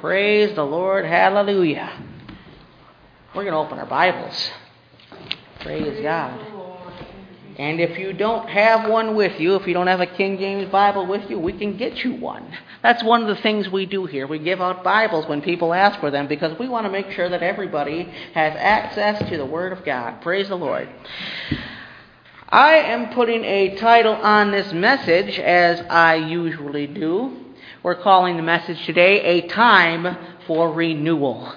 Praise the Lord. Hallelujah. We're going to open our Bibles. Praise God. And if you don't have one with you, if you don't have a King James Bible with you, we can get you one. That's one of the things we do here. We give out Bibles when people ask for them because we want to make sure that everybody has access to the Word of God. Praise the Lord. I am putting a title on this message, as I usually do. We're calling the message today, A Time for Renewal.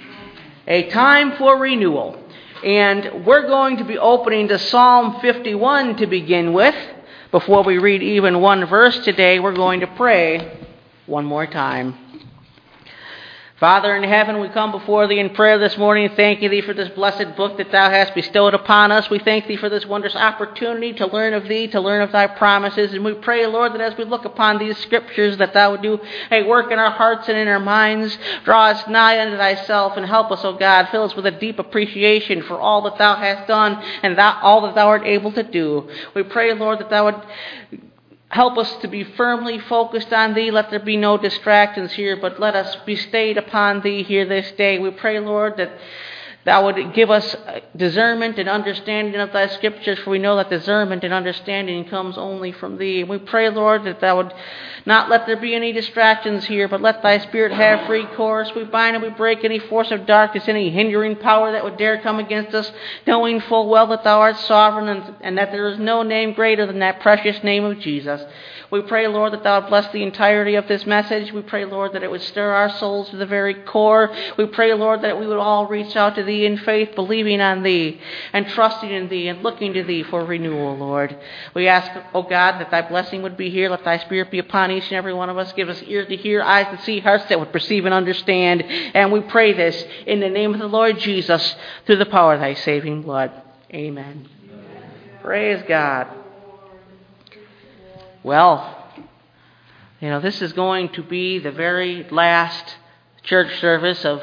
A Time for Renewal. And we're going to be opening to Psalm 51 to begin with. Before we read even one verse today, we're going to pray one more time. Father in heaven, we come before Thee in prayer this morning, thanking Thee for this blessed book that Thou hast bestowed upon us. We thank Thee for this wondrous opportunity to learn of Thee, to learn of Thy promises. And we pray, Lord, that as we look upon these scriptures, that Thou would do a work in our hearts and in our minds. Draw us nigh unto Thyself and help us, O God. Fill us with a deep appreciation for all that Thou hast done and all that Thou art able to do. We pray, Lord, that Thou would help us to be firmly focused on Thee. Let there be no distractions here, but let us be stayed upon Thee here this day. We pray, Lord, that Thou would give us discernment and understanding of Thy Scriptures, for we know that discernment and understanding comes only from Thee. And we pray, Lord, that Thou would not let there be any distractions here, but let Thy Spirit have free course. We bind and we break any force of darkness, any hindering power that would dare come against us, knowing full well that Thou art sovereign and that there is no name greater than that precious name of Jesus. We pray, Lord, that Thou would bless the entirety of this message. We pray, Lord, that it would stir our souls to the very core. We pray, Lord, that we would all reach out to Thee in faith, believing on Thee and trusting in Thee and looking to Thee for renewal, Lord. We ask, O God, that Thy blessing would be here. Let Thy Spirit be upon each and every one of us. Give us ears to hear, eyes to see, hearts that would perceive and understand. And we pray this in the name of the Lord Jesus, through the power of Thy saving blood. Amen. Praise God. Well, this is going to be the very last church service of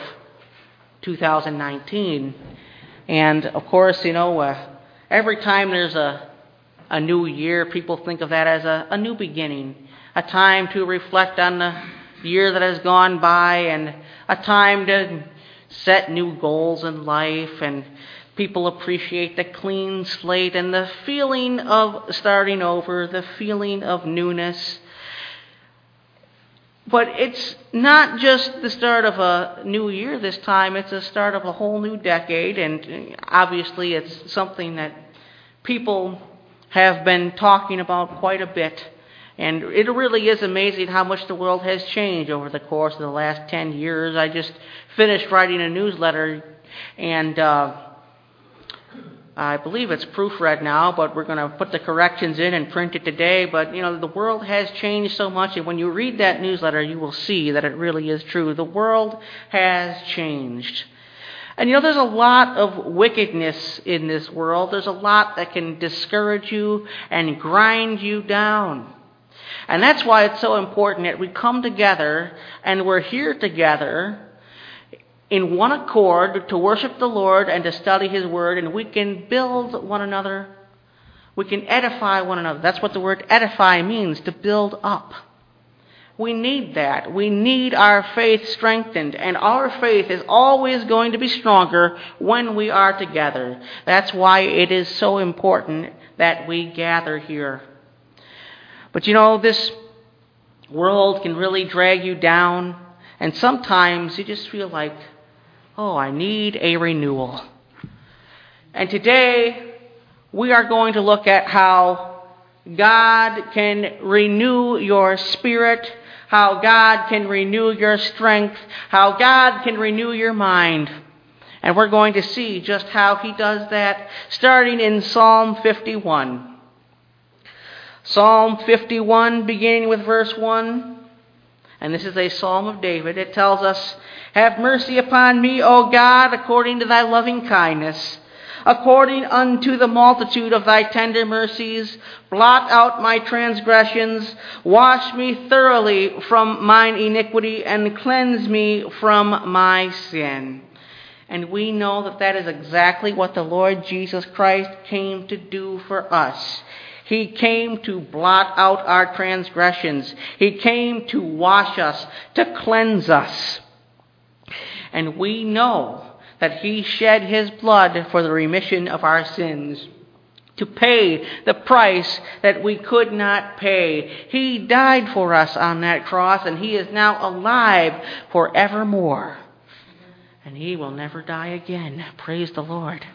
2019. And, of course, every time there's a new year, people think of that as a new beginning, a time to reflect on the year that has gone by and a time to set new goals in life, and people appreciate the clean slate and the feeling of starting over, the feeling of newness. But it's not just the start of a new year this time, it's the start of a whole new decade, and obviously it's something that people have been talking about quite a bit. And it really is amazing how much the world has changed over the course of the last 10 years. I just finished writing a newsletter, and I believe it's proofread now, but we're going to put the corrections in and print it today. But, the world has changed so much, and when you read that newsletter, you will see that it really is true. The world has changed. And, there's a lot of wickedness in this world. There's a lot that can discourage you and grind you down. And that's why it's so important that we come together, and we're here together in one accord to worship the Lord and to study His Word, and we can build one another. We can edify one another. That's what the word edify means, to build up. We need that. We need our faith strengthened, and our faith is always going to be stronger when we are together. That's why it is so important that we gather here. But this world can really drag you down, and sometimes you just feel like, I need a renewal. And today, we are going to look at how God can renew your spirit, how God can renew your strength, how God can renew your mind. And we're going to see just how He does that, starting in Psalm 51. Psalm 51, beginning with verse 1. And this is a psalm of David. It tells us, "Have mercy upon me, O God, according to Thy loving kindness. According unto the multitude of Thy tender mercies, blot out my transgressions. Wash me thoroughly from mine iniquity, and cleanse me from my sin." And we know that that is exactly what the Lord Jesus Christ came to do for us. He came to blot out our transgressions. He came to wash us, to cleanse us. And we know that he shed his blood for the remission of our sins, to pay the price that we could not pay. He died for us on that cross, and he is now alive forevermore. And he will never die again. Praise the Lord.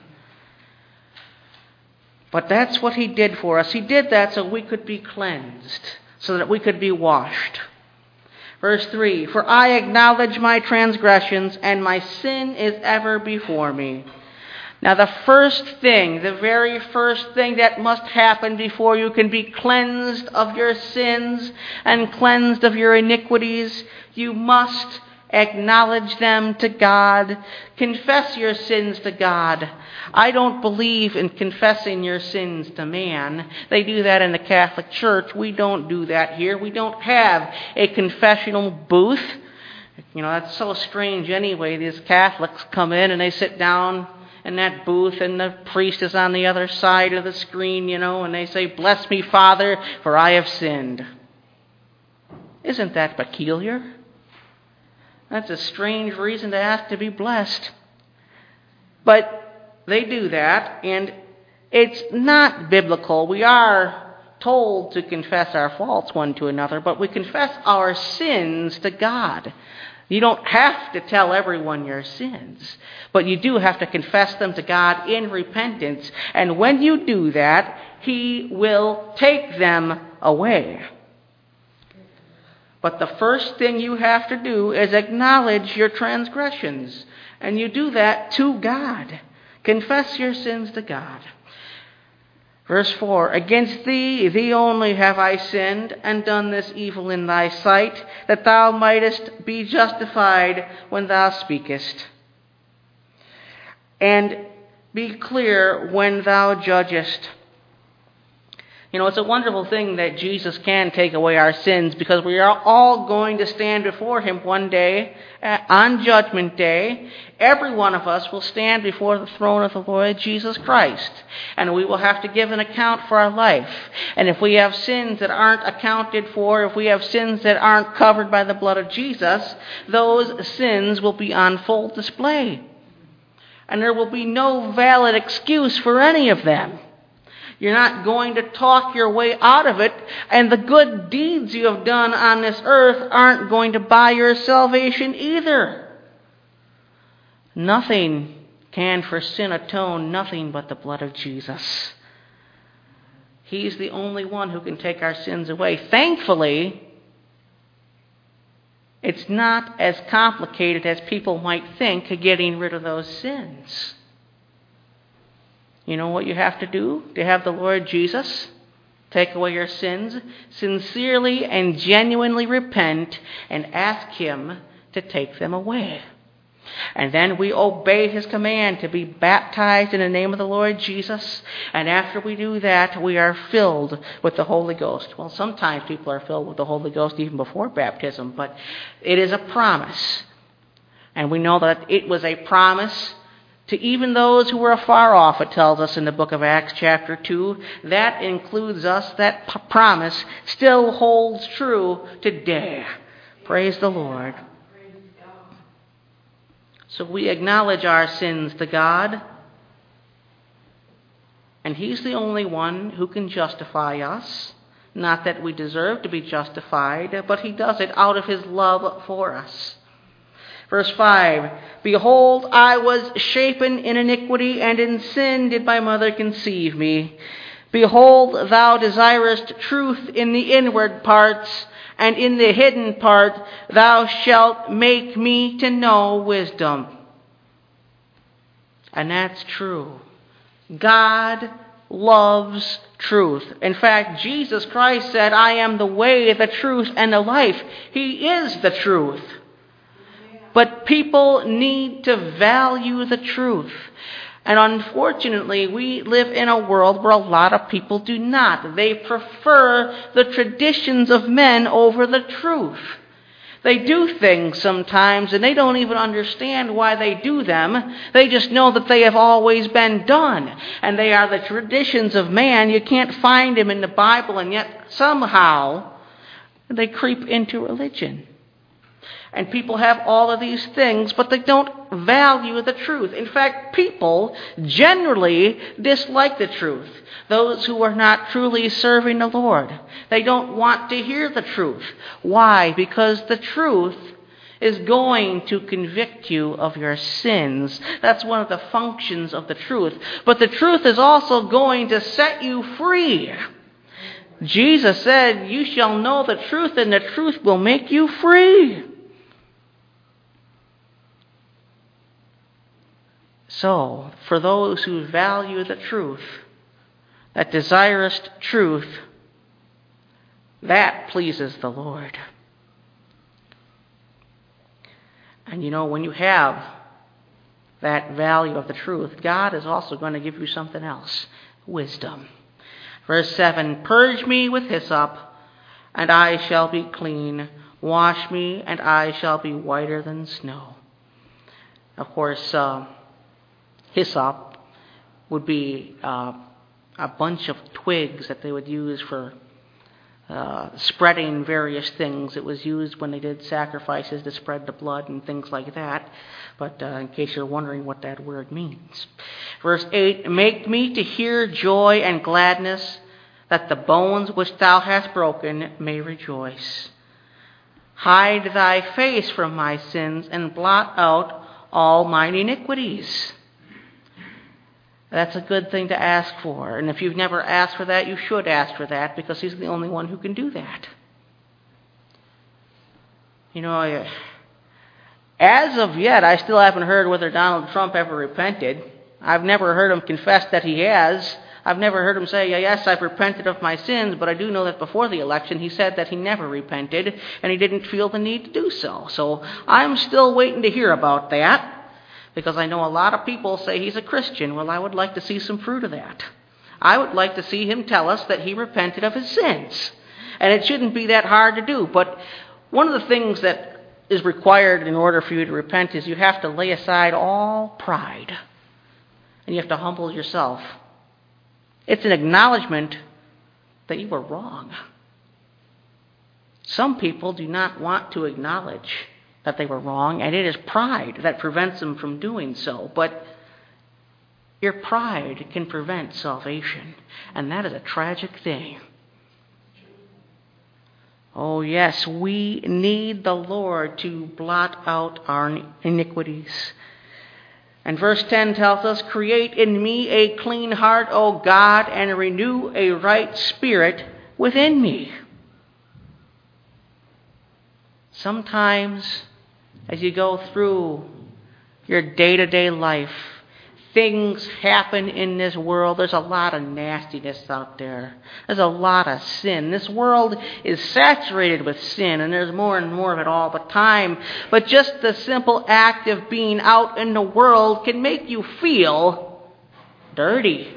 But that's what he did for us. He did that so we could be cleansed, so that we could be washed. Verse 3, for I acknowledge my transgressions, and my sin is ever before me. Now the very first thing that must happen before you can be cleansed of your sins and cleansed of your iniquities, you must acknowledge them to God. Confess your sins to God. I don't believe in confessing your sins to man. They do that in the Catholic Church. We don't do that here. We don't have a confessional booth. That's so strange anyway. These Catholics come in and they sit down in that booth, and the priest is on the other side of the screen, and they say, "Bless me, Father, for I have sinned." Isn't that peculiar? That's a strange reason to ask to be blessed. But they do that, and it's not biblical. We are told to confess our faults one to another, but we confess our sins to God. You don't have to tell everyone your sins, but you do have to confess them to God in repentance. And when you do that, he will take them away. But the first thing you have to do is acknowledge your transgressions. And you do that to God. Confess your sins to God. Verse 4, against thee only have I sinned, and done this evil in thy sight, that thou mightest be justified when thou speakest, and be clear when thou judgest. It's a wonderful thing that Jesus can take away our sins, because we are all going to stand before him one day, on Judgment Day. Every one of us will stand before the throne of the Lord Jesus Christ, and we will have to give an account for our life. And if we have sins that aren't accounted for, if we have sins that aren't covered by the blood of Jesus, those sins will be on full display. And there will be no valid excuse for any of them. You're not going to talk your way out of it, and the good deeds you have done on this earth aren't going to buy your salvation either. Nothing can for sin atone, nothing but the blood of Jesus. He's the only one who can take our sins away. Thankfully, it's not as complicated as people might think getting rid of those sins. You know what you have to do to have the Lord Jesus take away your sins? Sincerely and genuinely repent and ask him to take them away. And then we obey his command to be baptized in the name of the Lord Jesus. And after we do that, we are filled with the Holy Ghost. Well, sometimes people are filled with the Holy Ghost even before baptism, but it is a promise. And we know that it was a promise to even those who were afar off, it tells us in the book of Acts chapter 2. That includes us. That promise still holds true today. Praise the Lord. So we acknowledge our sins to God, and he's the only one who can justify us. Not that we deserve to be justified, but he does it out of his love for us. Verse 5, behold, I was shapen in iniquity, and in sin did my mother conceive me. Behold, thou desirest truth in the inward parts, and in the hidden part thou shalt make me to know wisdom. And that's true. God loves truth. In fact, Jesus Christ said, I am the way, the truth, and the life. He is the truth. But people need to value the truth. And unfortunately, we live in a world where a lot of people do not. They prefer the traditions of men over the truth. They do things sometimes, and they don't even understand why they do them. They just know that they have always been done. And they are the traditions of man. You can't find them in the Bible, and yet somehow they creep into religion. And people have all of these things, but they don't value the truth. In fact, people generally dislike the truth. Those who are not truly serving the Lord. They don't want to hear the truth. Why? Because the truth is going to convict you of your sins. That's one of the functions of the truth. But the truth is also going to set you free. Jesus said, "You shall know the truth, and the truth will make you free." So, for those who value the truth, that desirous truth, that pleases the Lord. And you know, when you have that value of the truth, God is also going to give you something else, wisdom. Verse 7, "Purge me with hyssop, and I shall be clean. Wash me, and I shall be whiter than snow." Of course, hyssop would be a bunch of twigs that they would use for spreading various things. It was used when they did sacrifices to spread the blood and things like that. But in case you're wondering what that word means. Verse 8, "Make me to hear joy and gladness, that the bones which thou hast broken may rejoice. Hide thy face from my sins and blot out all mine iniquities." That's a good thing to ask for. And if you've never asked for that, you should ask for that, because he's the only one who can do that. You know, as of yet, I still haven't heard whether Donald Trump ever repented. I've never heard him confess that he has. I've never heard him say, "Yes, I've repented of my sins," but I do know that before the election he said that he never repented, and he didn't feel the need to do so. So I'm still waiting to hear about that. Because I know a lot of people say he's a Christian. Well, I would like to see some fruit of that. I would like to see him tell us that he repented of his sins. And it shouldn't be that hard to do. But one of the things that is required in order for you to repent is you have to lay aside all pride. And you have to humble yourself. It's an acknowledgement that you were wrong. Some people do not want to acknowledge that they were wrong, and it is pride that prevents them from doing so. But your pride can prevent salvation, and that is a tragic thing. Oh yes, we need the Lord to blot out our iniquities. And verse 10 tells us, "Create in me a clean heart, O God, and renew a right spirit within me." Sometimes, as you go through your day-to-day life, things happen in this world. There's a lot of nastiness out there. There's a lot of sin. This world is saturated with sin, and there's more and more of it all the time. But just the simple act of being out in the world can make you feel dirty.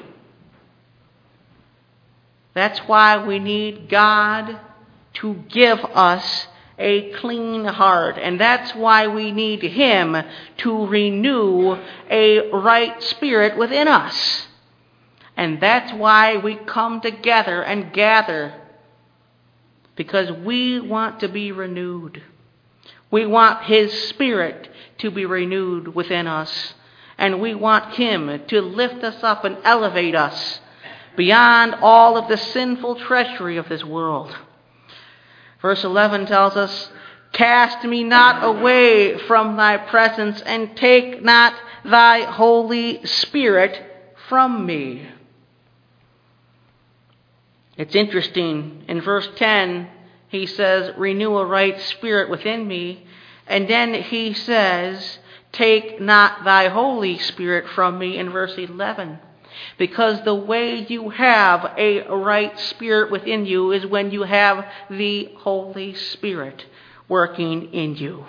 That's why we need God to give us a clean heart. And that's why we need Him to renew a right spirit within us. And that's why we come together and gather. Because we want to be renewed. We want His Spirit to be renewed within us. And we want Him to lift us up and elevate us beyond all of the sinful treachery of this world. Verse 11 tells us, "Cast me not away from thy presence, and take not thy Holy Spirit from me." It's interesting. In verse 10, he says, "Renew a right spirit within me." And then he says, "Take not thy Holy Spirit from me," in verse 11. Because the way you have a right spirit within you is when you have the Holy Spirit working in you.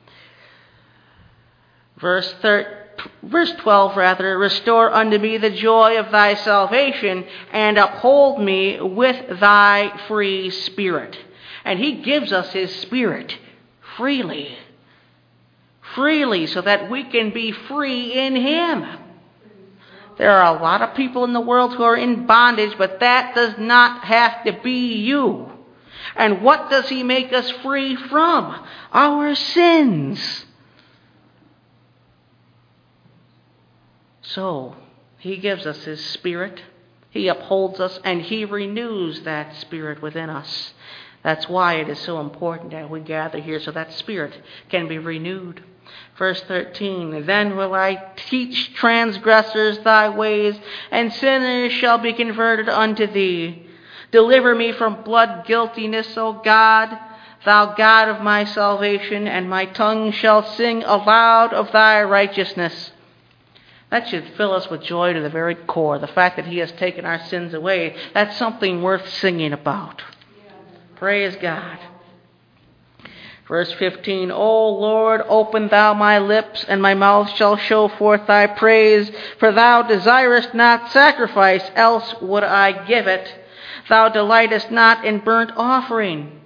Verse 12, "Restore unto me the joy of thy salvation, and uphold me with thy free spirit." And He gives us His Spirit freely. Freely, so that we can be free in Him. There are a lot of people in the world who are in bondage, but that does not have to be you. And what does he make us free from? Our sins. So, he gives us his Spirit. He upholds us, and he renews that Spirit within us. That's why it is so important that we gather here, so that Spirit can be renewed. Verse 13, then will I teach transgressors thy ways, and sinners shall be converted unto thee. Deliver me from blood guiltiness, O God, thou God of my salvation, and my tongue shall sing aloud of thy righteousness. That should fill us with joy to the very core. The fact that he has taken our sins away, that's something worth singing about. Praise God. Verse 15, O Lord, open thou my lips, and my mouth shall show forth thy praise. For thou desirest not sacrifice, else would I give it. Thou delightest not in burnt offering.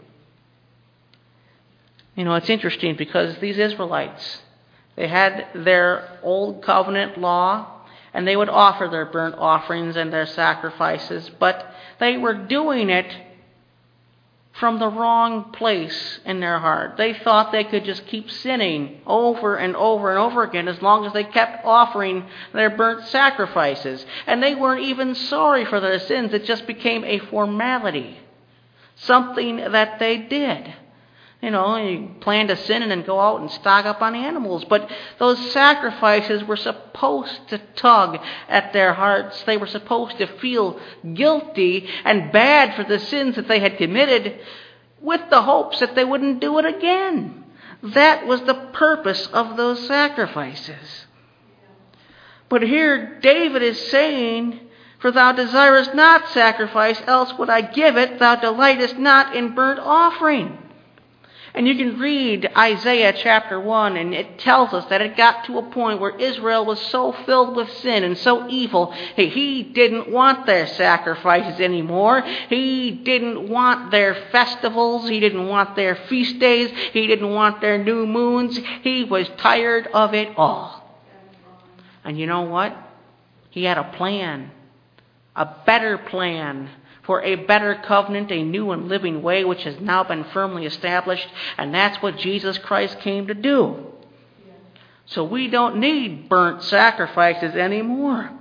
You know, it's interesting because these Israelites, they had their old covenant law, and they would offer their burnt offerings and their sacrifices, but they were doing it from the wrong place in their heart. They thought they could just keep sinning over and over and over again as long as they kept offering their burnt sacrifices. And they weren't even sorry for their sins. It just became a formality, something that they did. You know, you plan to sin and then go out and stock up on animals. But those sacrifices were supposed to tug at their hearts. They were supposed to feel guilty and bad for the sins that they had committed, with the hopes that they wouldn't do it again. That was the purpose of those sacrifices. But here David is saying, for thou desirest not sacrifice, else would I give it. Thou delightest not in burnt offering. And you can read Isaiah chapter 1, and it tells us that it got to a point where Israel was so filled with sin and so evil, he didn't want their sacrifices anymore. He didn't want their festivals. He didn't want their feast days. He didn't want their new moons. He was tired of it all. And you know what? He had a plan, a better plan, for a better covenant, a new and living way, which has now been firmly established. And that's what Jesus Christ came to do. So we don't need burnt sacrifices anymore.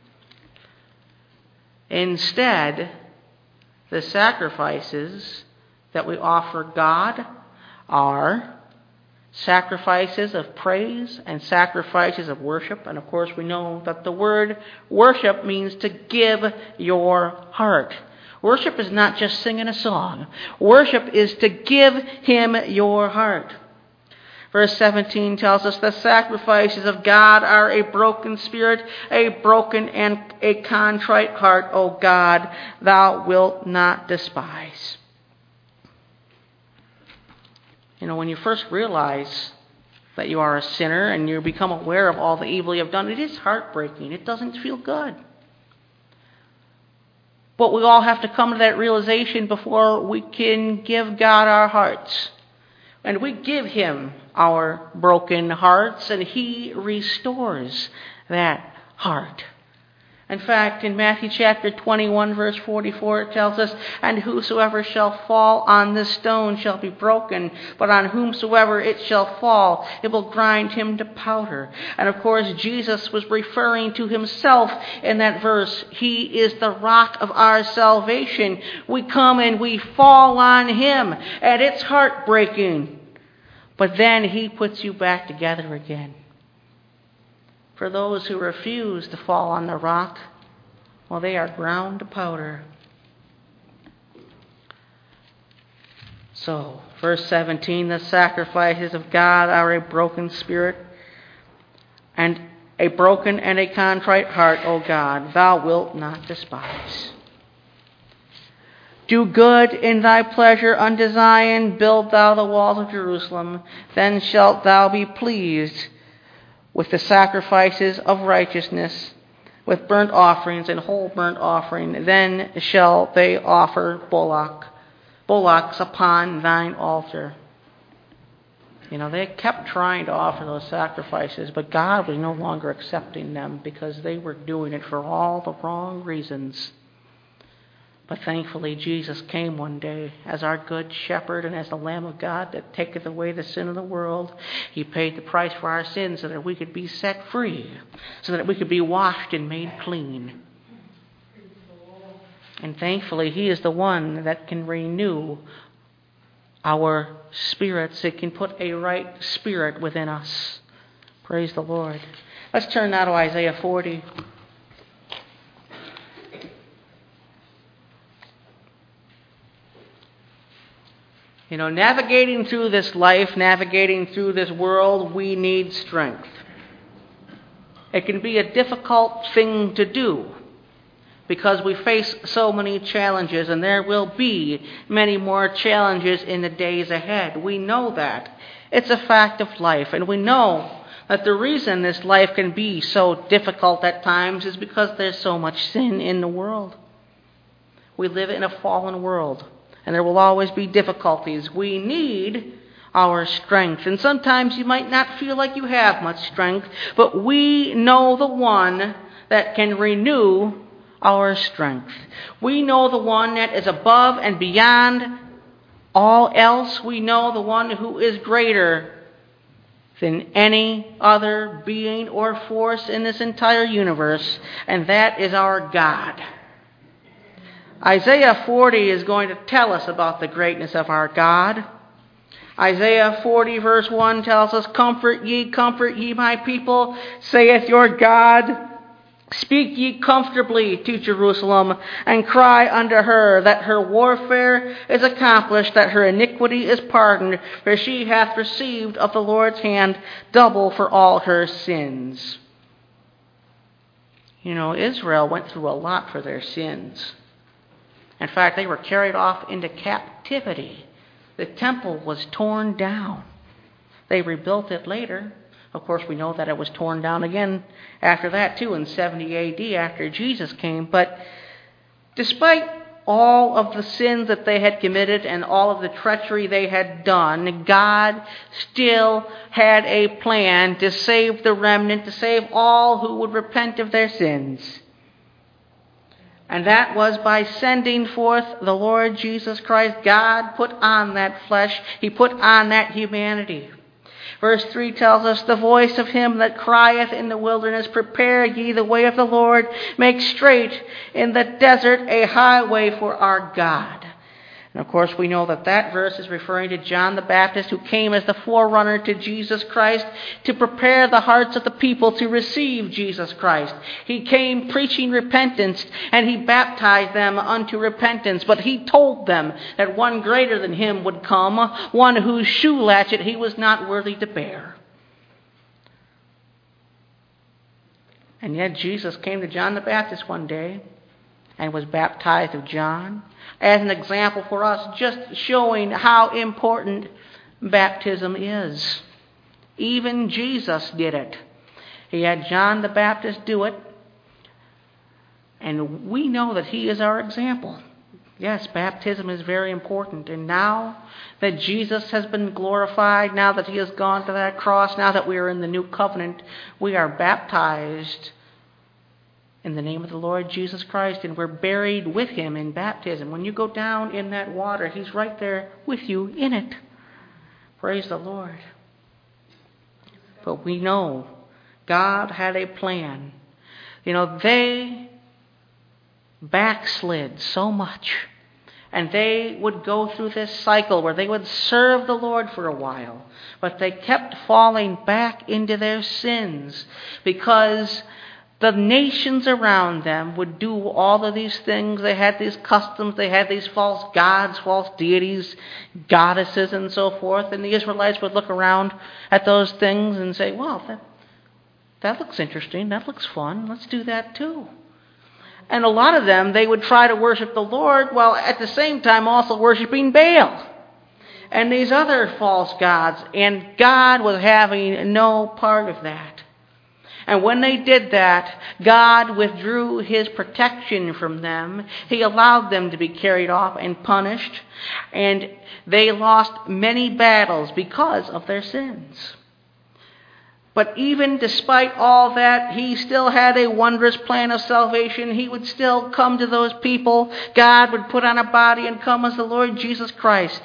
Instead, the sacrifices that we offer God are sacrifices of praise and sacrifices of worship. And of course, we know that the word worship means to give your heart. Worship is not just singing a song. Worship is to give him your heart. Verse 17 tells us the sacrifices of God are a broken spirit, a broken and a contrite heart, O God, thou wilt not despise. You know, when you first realize that you are a sinner and you become aware of all the evil you have done, it is heartbreaking. It doesn't feel good. But we all have to come to that realization before we can give God our hearts. And we give him our broken hearts, and he restores that heart. In fact, in Matthew chapter 21, verse 44, it tells us, and whosoever shall fall on this stone shall be broken, but on whomsoever it shall fall, it will grind him to powder. And of course, Jesus was referring to himself in that verse. He is the rock of our salvation. We come and we fall on him, and it's heartbreaking. But then he puts you back together again. For those who refuse to fall on the rock, well, they are ground to powder. So, verse 17, the sacrifices of God are a broken spirit, and a broken and a contrite heart, O God, thou wilt not despise. Do good in thy pleasure unto Zion, build thou the walls of Jerusalem, then shalt thou be pleased with the sacrifices of righteousness, with burnt offerings and whole burnt offering. Then shall they offer bullocks upon thine altar. You know, they kept trying to offer those sacrifices, but God was no longer accepting them because they were doing it for all the wrong reasons. But thankfully, Jesus came one day as our good shepherd and as the Lamb of God that taketh away the sin of the world. He paid the price for our sins so that we could be set free, so that we could be washed and made clean. And thankfully, He is the one that can renew our spirits. It can put a right spirit within us. Praise the Lord. Let's turn now to Isaiah 40. You know, navigating through this life, navigating through this world, we need strength. It can be a difficult thing to do because we face so many challenges, and there will be many more challenges in the days ahead. We know that. It's a fact of life, and we know that the reason this life can be so difficult at times is because there's so much sin in the world. We live in a fallen world, and there will always be difficulties. We need our strength. And sometimes you might not feel like you have much strength, but we know the one that can renew our strength. We know the one that is above and beyond all else. We know the one who is greater than any other being or force in this entire universe, and that is our God. Isaiah 40 is going to tell us about the greatness of our God. Isaiah 40 verse 1 tells us, comfort ye my people, saith your God. Speak ye comfortably to Jerusalem, and cry unto her that her warfare is accomplished, that her iniquity is pardoned, for she hath received of the Lord's hand double for all her sins. You know, Israel went through a lot for their sins. In fact, they were carried off into captivity. The temple was torn down. They rebuilt it later. Of course, we know that it was torn down again after that, too, in 70 A.D. after Jesus came. But despite all of the sins that they had committed and all of the treachery they had done, God still had a plan to save the remnant, to save all who would repent of their sins. And that was by sending forth the Lord Jesus Christ. God put on that flesh. He put on that humanity. Verse 3 tells us, the voice of him that crieth in the wilderness, prepare ye the way of the Lord, make straight in the desert a highway for our God. And of course we know that that verse is referring to John the Baptist, who came as the forerunner to Jesus Christ to prepare the hearts of the people to receive Jesus Christ. He came preaching repentance, and he baptized them unto repentance. But he told them that one greater than him would come, one whose shoe latchet he was not worthy to bear. And yet Jesus came to John the Baptist one day and was baptized of John as an example for us, just showing how important baptism is. Even Jesus did it. He had John the Baptist do it, and we know that he is our example. Yes, baptism is very important. And now that Jesus has been glorified, now that he has gone to that cross, now that we are in the new covenant, we are baptized in the name of the Lord Jesus Christ, and we're buried with him in baptism. When you go down in that water, he's right there with you in it. Praise the Lord. But we know God had a plan. You know, they backslid so much, and they would go through this cycle where they would serve the Lord for a while, but they kept falling back into their sins because the nations around them would do all of these things. They had these customs, they had these false gods, false deities, goddesses, and so forth. And the Israelites would look around at those things and say, well, that looks interesting, that looks fun, let's do that too. And a lot of them, they would try to worship the Lord while at the same time also worshiping Baal and these other false gods. And God was having no part of that. And when they did that, God withdrew his protection from them. He allowed them to be carried off and punished. And they lost many battles because of their sins. But even despite all that, he still had a wondrous plan of salvation. He would still come to those people. God would put on a body and come as the Lord Jesus Christ.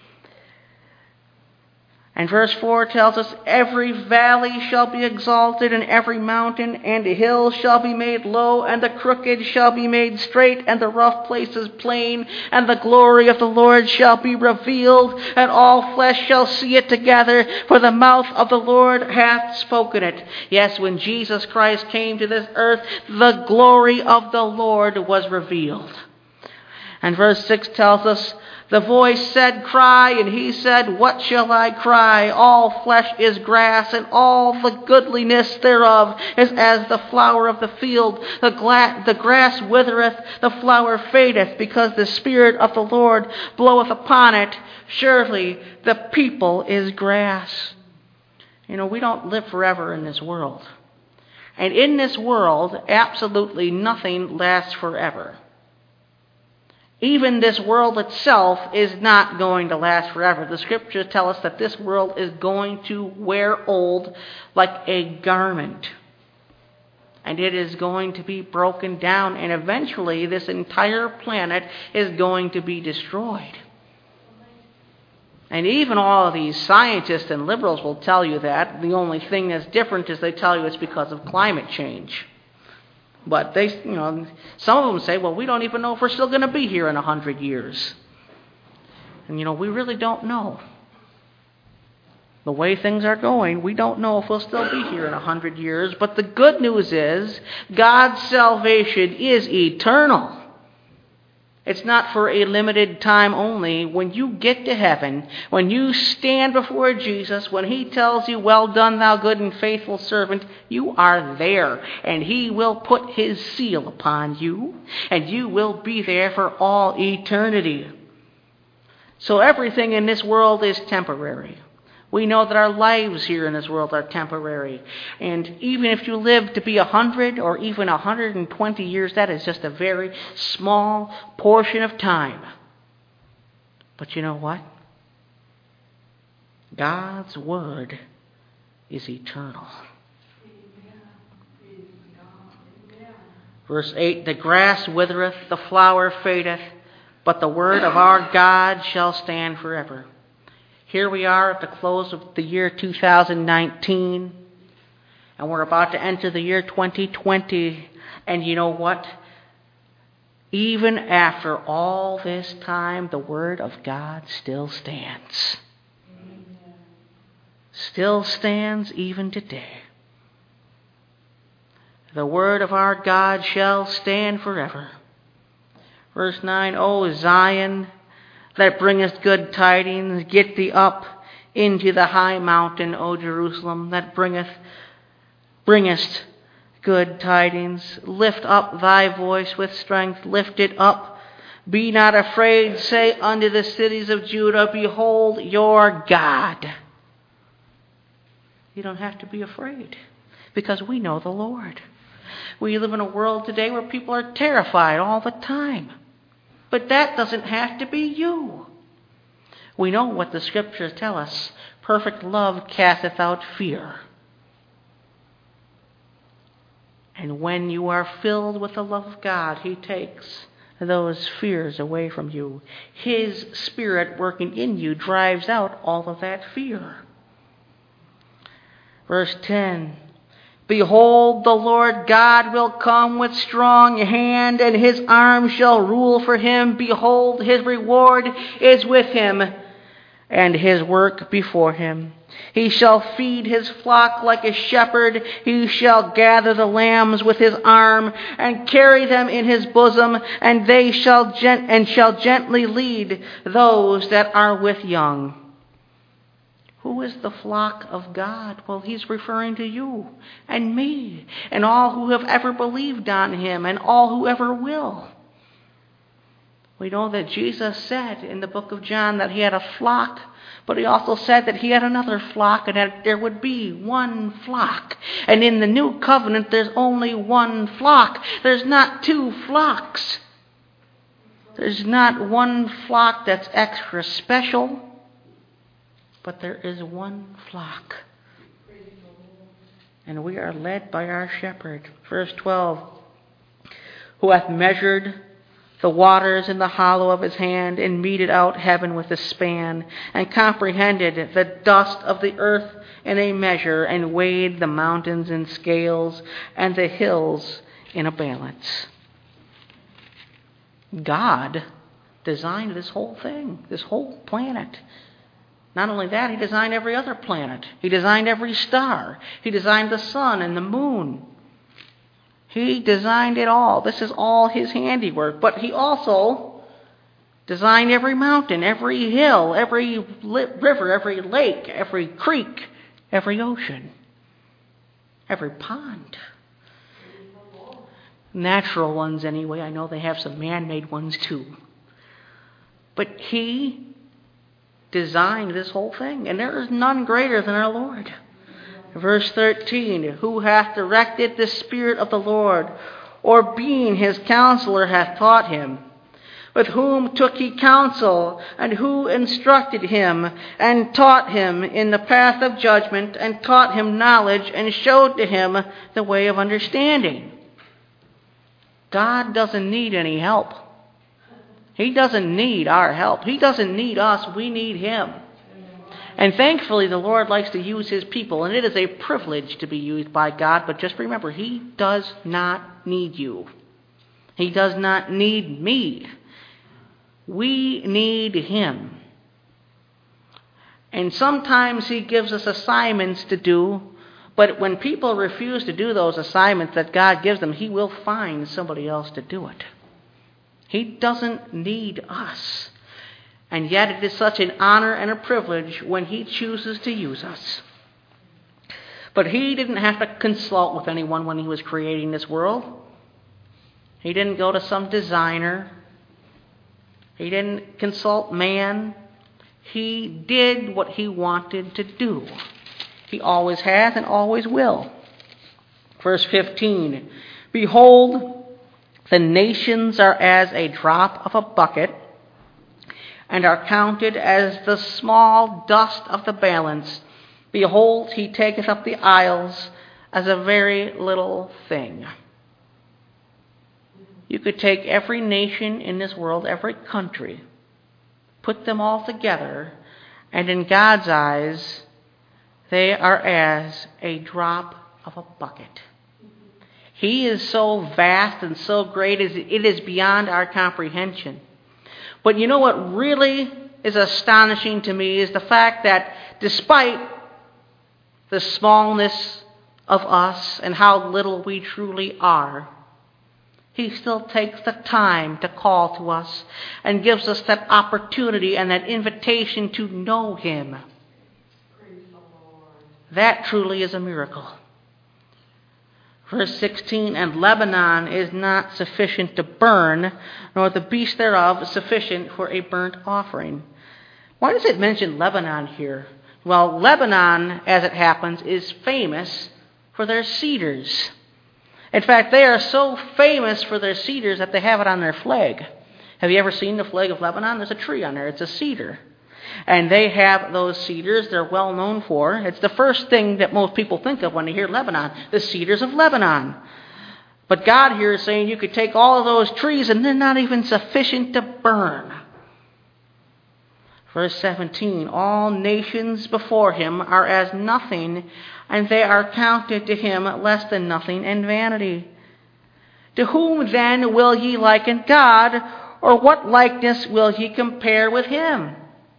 And verse 4 tells us, every valley shall be exalted, and every mountain and hill shall be made low, and the crooked shall be made straight, and the rough places plain, and the glory of the Lord shall be revealed, and all flesh shall see it together, for the mouth of the Lord hath spoken it. Yes, when Jesus Christ came to this earth, the glory of the Lord was revealed. And verse 6 tells us, the voice said, cry, and he said, what shall I cry? All flesh is grass, and all the goodliness thereof is as the flower of the field. The grass withereth, the flower fadeth, because the Spirit of the Lord bloweth upon it. Surely the people is grass. You know, we don't live forever in this world. And in this world, absolutely nothing lasts forever. Even this world itself is not going to last forever. The scriptures tell us that this world is going to wear old like a garment. And it is going to be broken down. And eventually this entire planet is going to be destroyed. And even all of these scientists and liberals will tell you that. The only thing that's different is they tell you it's because of climate change. But some of them say, well, we don't even know if we're still going to be here in 100 years. And, we really don't know. The way things are going, we don't know if we'll still be here in 100 years. But the good news is, God's salvation is eternal. It's not for a limited time only. When you get to heaven, when you stand before Jesus, when he tells you, well done, thou good and faithful servant, you are there. And he will put his seal upon you. And you will be there for all eternity. So everything in this world is temporary. We know that our lives here in this world are temporary. And even if you live to be 100 or even 120 years, that is just a very small portion of time. But you know what? God's word is eternal. Verse 8, the grass withereth, the flower fadeth, but the word of our God shall stand forever. Here we are at the close of the year 2019, and we're about to enter the year 2020. And you know what? Even after all this time, the Word of God still stands. Still stands even today. The Word of our God shall stand forever. Verse 9, O Zion, that bringest good tidings, get thee up into the high mountain, O Jerusalem, that bringest good tidings. Lift up thy voice with strength, lift it up. Be not afraid, say unto the cities of Judah, behold your God. You don't have to be afraid, because we know the Lord. We live in a world today where people are terrified all the time. But that doesn't have to be you. We know what the scriptures tell us. Perfect love casteth out fear. And when you are filled with the love of God, he takes those fears away from you. His Spirit working in you drives out all of that fear. Verse 10. Behold, the Lord God will come with strong hand, and his arm shall rule for him. Behold, his reward is with him, and his work before him. He shall feed his flock like a shepherd. He shall gather the lambs with his arm, and carry them in his bosom, and they shall gently lead those that are with young. Who is the flock of God? Well, he's referring to you and me and all who have ever believed on him and all who ever will. We know that Jesus said in the book of John that he had a flock, but he also said that he had another flock and that there would be one flock. And in the new covenant, there's only one flock. There's not two flocks. There's not one flock that's extra special. But there is one flock. and we are led by our shepherd. Verse 12, who hath measured the waters in the hollow of his hand, and meted out heaven with a span, and comprehended the dust of the earth in a measure, and weighed the mountains in scales, and the hills in a balance. God designed this whole thing, this whole planet. Not only that, he designed every other planet. He designed every star. He designed the sun and the moon. He designed it all. This is all his handiwork. But he also designed every mountain, every hill, every river, every lake, every creek, every ocean, every pond. Natural ones anyway. I know they have some man-made ones too. But he designed this whole thing. And there is none greater than our Lord. Verse 13, who hath directed the Spirit of the Lord, or being his counselor hath taught him? With whom took he counsel, and who instructed him, and taught him in the path of judgment, and taught him knowledge, and showed to him the way of understanding? God doesn't need any help. He doesn't need our help. He doesn't need us. We need him. And thankfully, the Lord likes to use his people, and it is a privilege to be used by God. But just remember, he does not need you. He does not need me. We need him. And sometimes he gives us assignments to do, but when people refuse to do those assignments that God gives them, he will find somebody else to do it. He doesn't need us. And yet it is such an honor and a privilege when he chooses to use us. But he didn't have to consult with anyone when he was creating this world. He didn't go to some designer. He didn't consult man. He did what he wanted to do. He always has and always will. Verse 15, behold, the nations are as a drop of a bucket, and are counted as the small dust of the balance. Behold, he taketh up the isles as a very little thing. You could take every nation in this world, every country, put them all together, and in God's eyes, they are as a drop of a bucket. He is so vast and so great, it is beyond our comprehension. But you know what really is astonishing to me is the fact that despite the smallness of us and how little we truly are, he still takes the time to call to us and gives us that opportunity and that invitation to know him. Praise the Lord. That truly is a miracle. Verse 16, and Lebanon is not sufficient to burn, nor the beast thereof sufficient for a burnt offering. Why does it mention Lebanon here? Well, Lebanon, as it happens, is famous for their cedars. In fact, they are so famous for their cedars that they have it on their flag. Have you ever seen the flag of Lebanon? There's a tree on there. It's a cedar. And they have those cedars they're well known for. It's the first thing that most people think of when they hear Lebanon, the cedars of Lebanon. But God here is saying you could take all of those trees and they're not even sufficient to burn. Verse 17, all nations before him are as nothing, and they are counted to him less than nothing and vanity. To whom then will ye liken God, or what likeness will ye compare with him?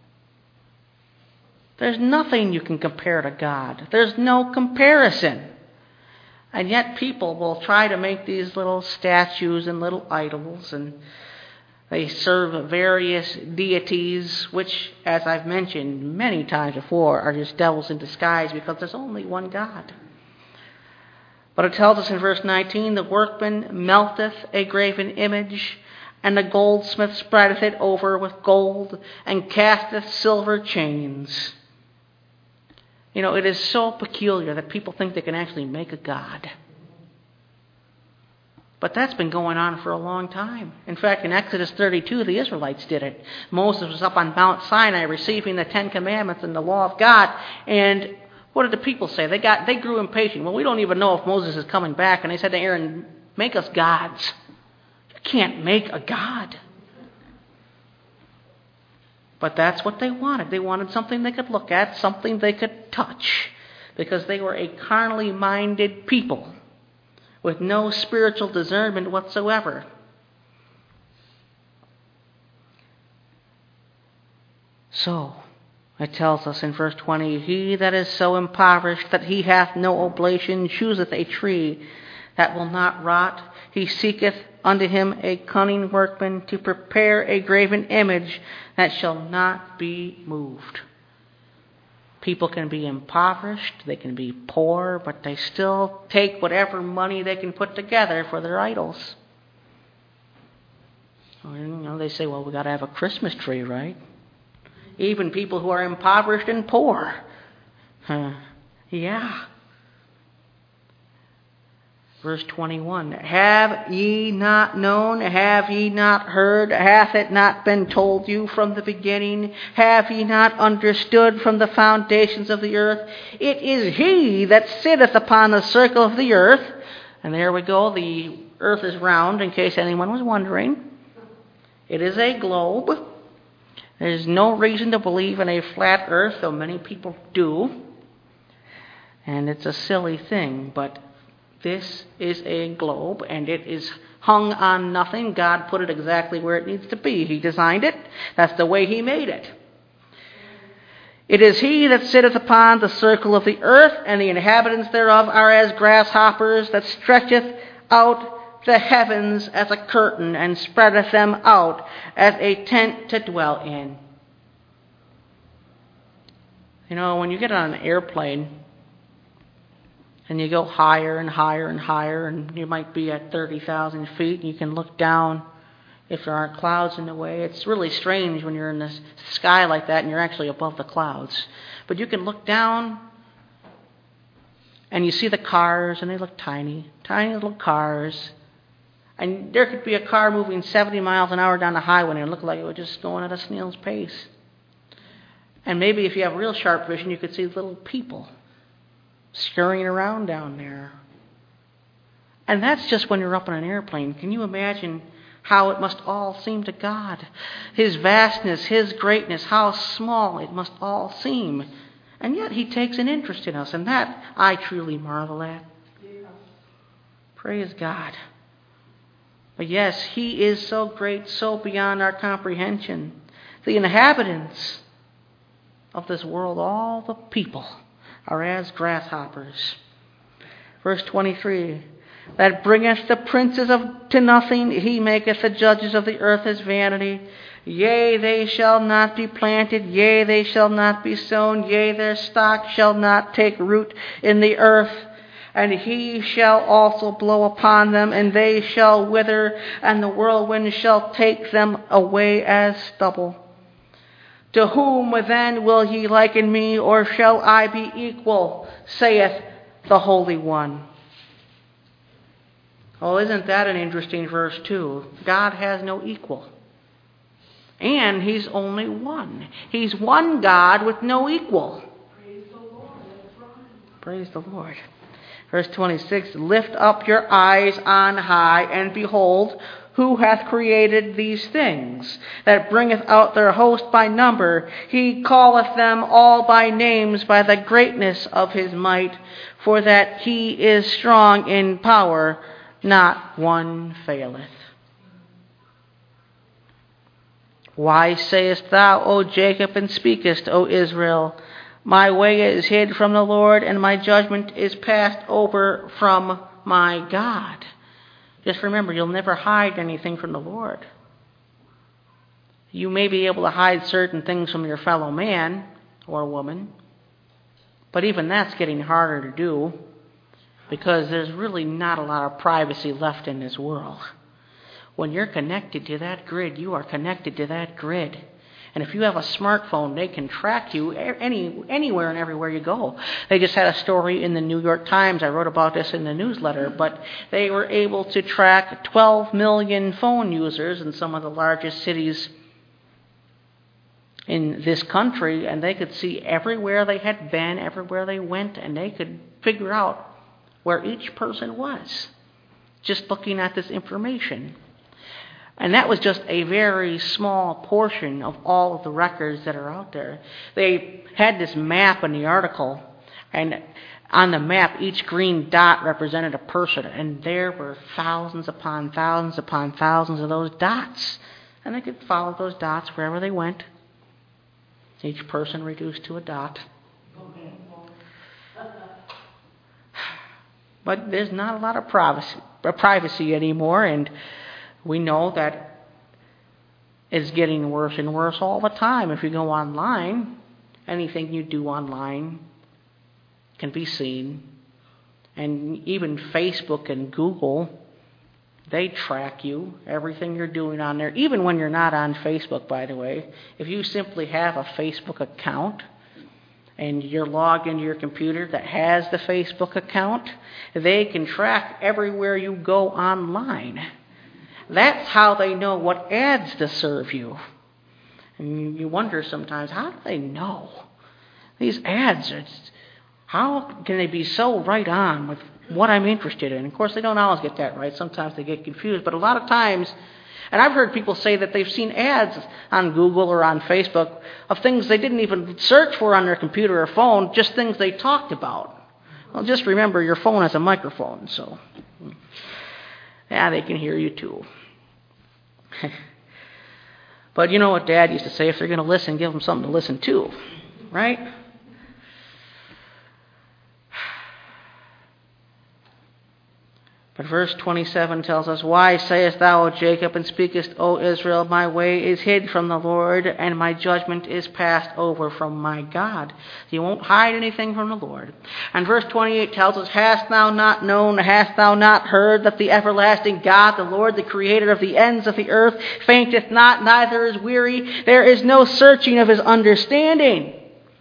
There's nothing you can compare to God. There's no comparison. And yet people will try to make these little statues and little idols, and they serve various deities, which, as I've mentioned many times before, are just devils in disguise because there's only one God. But it tells us in verse 19, the workman melteth a graven image, and the goldsmith spreadeth it over with gold, and casteth silver chains. You know, it is so peculiar that people think they can actually make a god. But that's been going on for a long time. In fact, in Exodus 32, the Israelites did it. Moses was up on Mount Sinai receiving the Ten Commandments and the law of God. And What did the people say? They grew impatient. Well, we don't even know if Moses is coming back. And they said to Aaron, make us gods. You can't make a god. But that's what they wanted. They wanted something they could look at, something they could touch. Because they were a carnally minded people with no spiritual discernment whatsoever. So, it tells us in verse 20, he that is so impoverished that he hath no oblation chooseth a tree that will not rot. He seeketh unto him a cunning workman to prepare a graven image that shall not be moved. People can be impoverished, they can be poor, but they still take whatever money they can put together for their idols. They say, well, we got to have a Christmas tree, right? Even people who are impoverished and poor. Yeah. Verse 21, have ye not known, have ye not heard, hath it not been told you from the beginning, have ye not understood from the foundations of the earth? It is he that sitteth upon the circle of the earth. And there we go, the earth is round, in case anyone was wondering. It is a globe. There's no reason to believe in a flat earth, though many people do. And it's a silly thing, but this is a globe, and it is hung on nothing. God put it exactly where it needs to be. He designed it. That's the way He made it. It is He that sitteth upon the circle of the earth, and the inhabitants thereof are as grasshoppers, that stretcheth out the heavens as a curtain, and spreadeth them out as a tent to dwell in. You know, when you get on an airplane, and you go higher and higher and higher, and you might be at 30,000 feet, and you can look down if there aren't clouds in the way. It's really strange when you're in the sky like that and you're actually above the clouds. But you can look down, and you see the cars, and they look tiny, tiny little cars. And there could be a car moving 70 miles an hour down the highway, and it looked like it was just going at a snail's pace. And maybe if you have real sharp vision, you could see little people scurrying around down there. And that's just when you're up in an airplane. Can you imagine how it must all seem to God? His vastness, His greatness, how small it must all seem. And yet He takes an interest in us, and that I truly marvel at. Yeah. Praise God. But yes, He is so great, so beyond our comprehension. The inhabitants of this world, all the people, are as grasshoppers. Verse 23, that bringeth the princes to nothing, He maketh the judges of the earth His vanity. Yea, they shall not be planted, yea, they shall not be sown, yea, their stock shall not take root in the earth. And He shall also blow upon them, and they shall wither, and the whirlwind shall take them away as stubble. To whom then will ye liken me, or shall I be equal, saith the Holy One. Oh, isn't that an interesting verse too? God has no equal. And He's only one. He's one God with no equal. Praise the Lord. That's right. Praise the Lord. Verse 26, lift up your eyes on high, and behold, who hath created these things, that bringeth out their host by number? He calleth them all by names by the greatness of His might, for that He is strong in power, not one faileth. Why sayest thou, O Jacob, and speakest, O Israel, my way is hid from the Lord, and my judgment is passed over from my God? Just remember, you'll never hide anything from the Lord. You may be able to hide certain things from your fellow man or woman, but even that's getting harder to do, because there's really not a lot of privacy left in this world. When you're connected to that grid, you are connected to that grid. And if you have a smartphone, they can track you anywhere and everywhere you go. They just had a story in the New York Times. I wrote about this in the newsletter. But they were able to track 12 million phone users in some of the largest cities in this country, and they could see everywhere they had been, everywhere they went, and they could figure out where each person was, just looking at this information. And that was just a very small portion of all of the records that are out there. They had this map in the article, and on the map, each green dot represented a person, and there were thousands upon thousands upon thousands of those dots. And they could follow those dots wherever they went. Each person reduced to a dot. But there's not a lot of privacy anymore, and we know that it's getting worse and worse all the time. If you go online, anything you do online can be seen. And even Facebook and Google, they track you, everything you're doing on there, even when you're not on Facebook, by the way. If you simply have a Facebook account and you're logged into your computer that has the Facebook account, they can track everywhere you go online. That's how they know what ads to serve you. And you wonder sometimes, how do they know? These ads, how can they be so right on with what I'm interested in? Of course, they don't always get that right. Sometimes they get confused. But a lot of times, and I've heard people say that they've seen ads on Google or on Facebook of things they didn't even search for on their computer or phone, just things they talked about. Well, just remember, your phone has a microphone, so yeah, they can hear you too. But you know what Dad used to say, if they're going to listen, give them something to listen to, right? But verse 27 tells us, Why sayest thou, O Jacob, and speakest, O Israel, my way is hid from the Lord, and my judgment is passed over from my God. You won't hide anything from the Lord. And verse 28 tells us, Hast thou not known, hast thou not heard, that the everlasting God, the Lord, the creator of the ends of the earth, fainteth not, neither is weary. There is no searching of his understanding.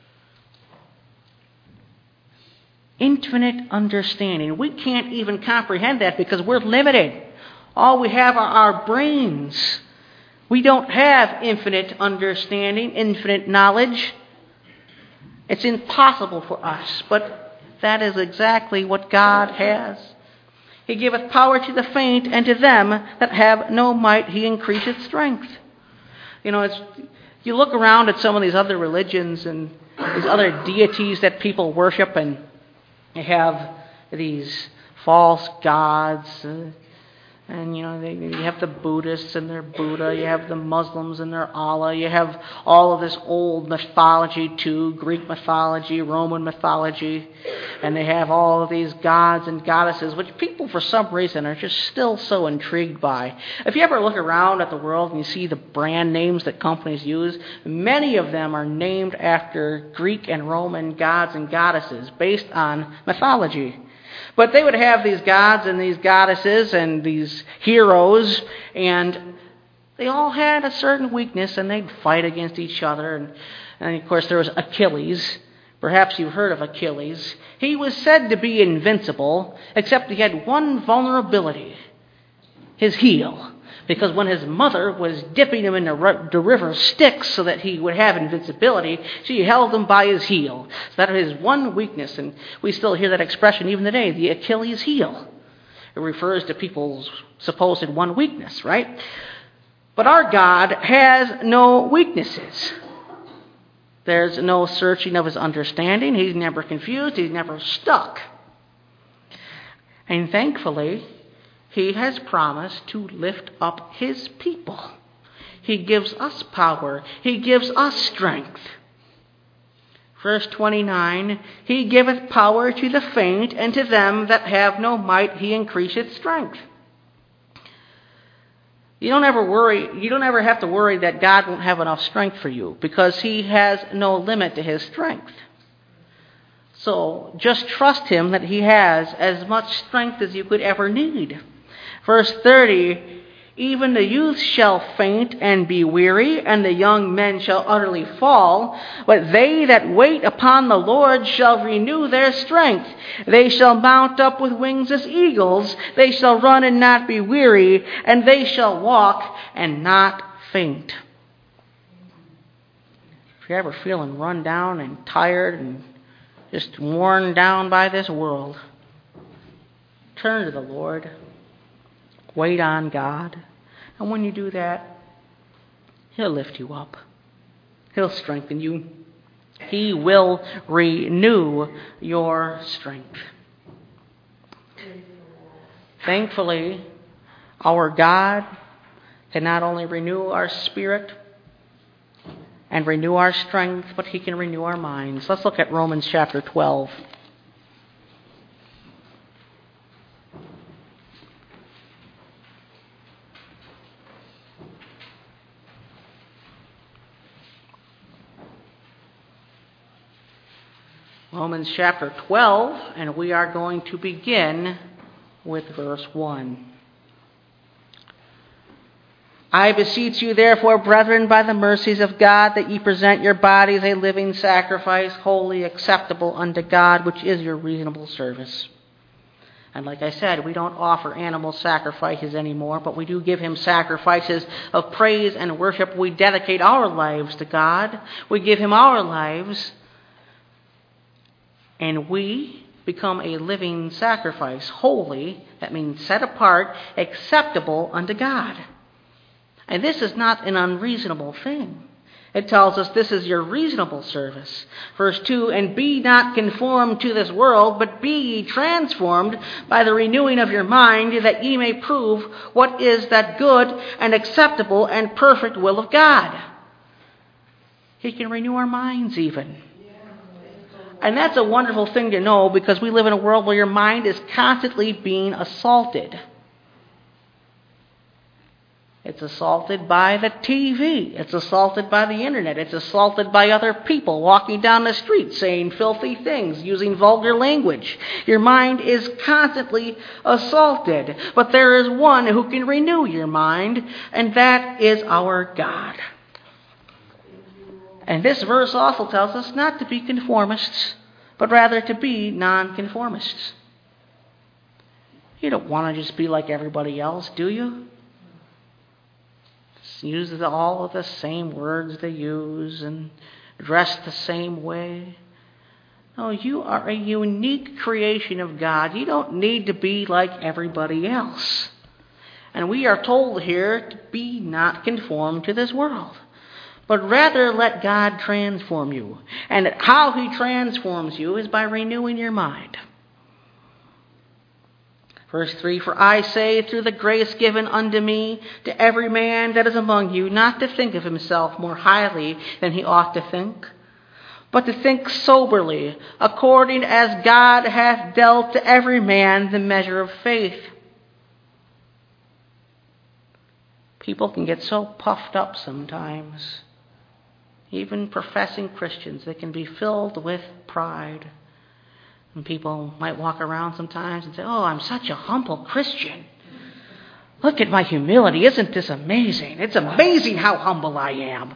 Infinite understanding. We can't even comprehend that because we're limited. All we have are our brains. We don't have infinite understanding, infinite knowledge. It's impossible for us, but that is exactly what God has. He giveth power to the faint, and to them that have no might he increaseth strength. You know, you look around at some of these other religions and these other deities that people worship, and they have these false gods, and you know, you have the Buddhists and their Buddha, you have the Muslims and their Allah, you have all of this old mythology too, Greek mythology, Roman mythology, and they have all of these gods and goddesses, which people for some reason are just still so intrigued by. If you ever look around at the world and you see the brand names that companies use, many of them are named after Greek and Roman gods and goddesses based on mythology. But they would have these gods and these goddesses and these heroes, and they all had a certain weakness, and they'd fight against each other. And of course, there was Achilles. Perhaps you've heard of Achilles. He was said to be invincible, except he had one vulnerability, his heel. Because when his mother was dipping him in the river Styx so that he would have invincibility, she held him by his heel. So that was his one weakness, and we still hear that expression even today, the Achilles heel. It refers to people's supposed one weakness, right? But our God has no weaknesses. There's no searching of his understanding. He's never confused. He's never stuck. And thankfully, he has promised to lift up his people. He gives us power. He gives us strength. Verse 29, He giveth power to the faint, and to them that have no might he increaseth strength. You don't ever have to worry that God won't have enough strength for you, because he has no limit to his strength. So just trust him that he has as much strength as you could ever need. Verse 30, Even the youth shall faint and be weary, and the young men shall utterly fall. But they that wait upon the Lord shall renew their strength. They shall mount up with wings as eagles. They shall run and not be weary, and they shall walk and not faint. If you're ever feeling run down and tired and just worn down by this world, turn to the Lord. Wait on God. And when you do that, He'll lift you up. He'll strengthen you. He will renew your strength. Thankfully, our God can not only renew our spirit and renew our strength, but He can renew our minds. Let's look at Romans chapter 12. Romans chapter 12, and we are going to begin with verse 1. I beseech you, therefore, brethren, by the mercies of God, that ye present your bodies a living sacrifice, wholly acceptable unto God, which is your reasonable service. And like I said, we don't offer animal sacrifices anymore, but we do give Him sacrifices of praise and worship. We dedicate our lives to God. We give Him our lives, and we become a living sacrifice, holy, that means set apart, acceptable unto God. And this is not an unreasonable thing. It tells us this is your reasonable service. Verse 2, and be not conformed to this world, but be ye transformed by the renewing of your mind, that ye may prove what is that good and acceptable and perfect will of God. He can renew our minds even. And that's a wonderful thing to know, because we live in a world where your mind is constantly being assaulted. It's assaulted by the TV. It's assaulted by the internet. It's assaulted by other people walking down the street saying filthy things, using vulgar language. Your mind is constantly assaulted. But there is one who can renew your mind, and that is our God. And this verse also tells us not to be conformists, but rather to be nonconformists. You don't want to just be like everybody else, do you? Use all of the same words they use and dress the same way. No, you are a unique creation of God. You don't need to be like everybody else. And we are told here to be not conformed to this world, but rather let God transform you. And how He transforms you is by renewing your mind. Verse 3, for I say, through the grace given unto me, to every man that is among you, not to think of himself more highly than he ought to think, but to think soberly, according as God hath dealt to every man the measure of faith. People can get so puffed up sometimes. Even professing Christians, they can be filled with pride. And people might walk around sometimes and say, oh, I'm such a humble Christian. Look at my humility. Isn't this amazing? It's amazing how humble I am.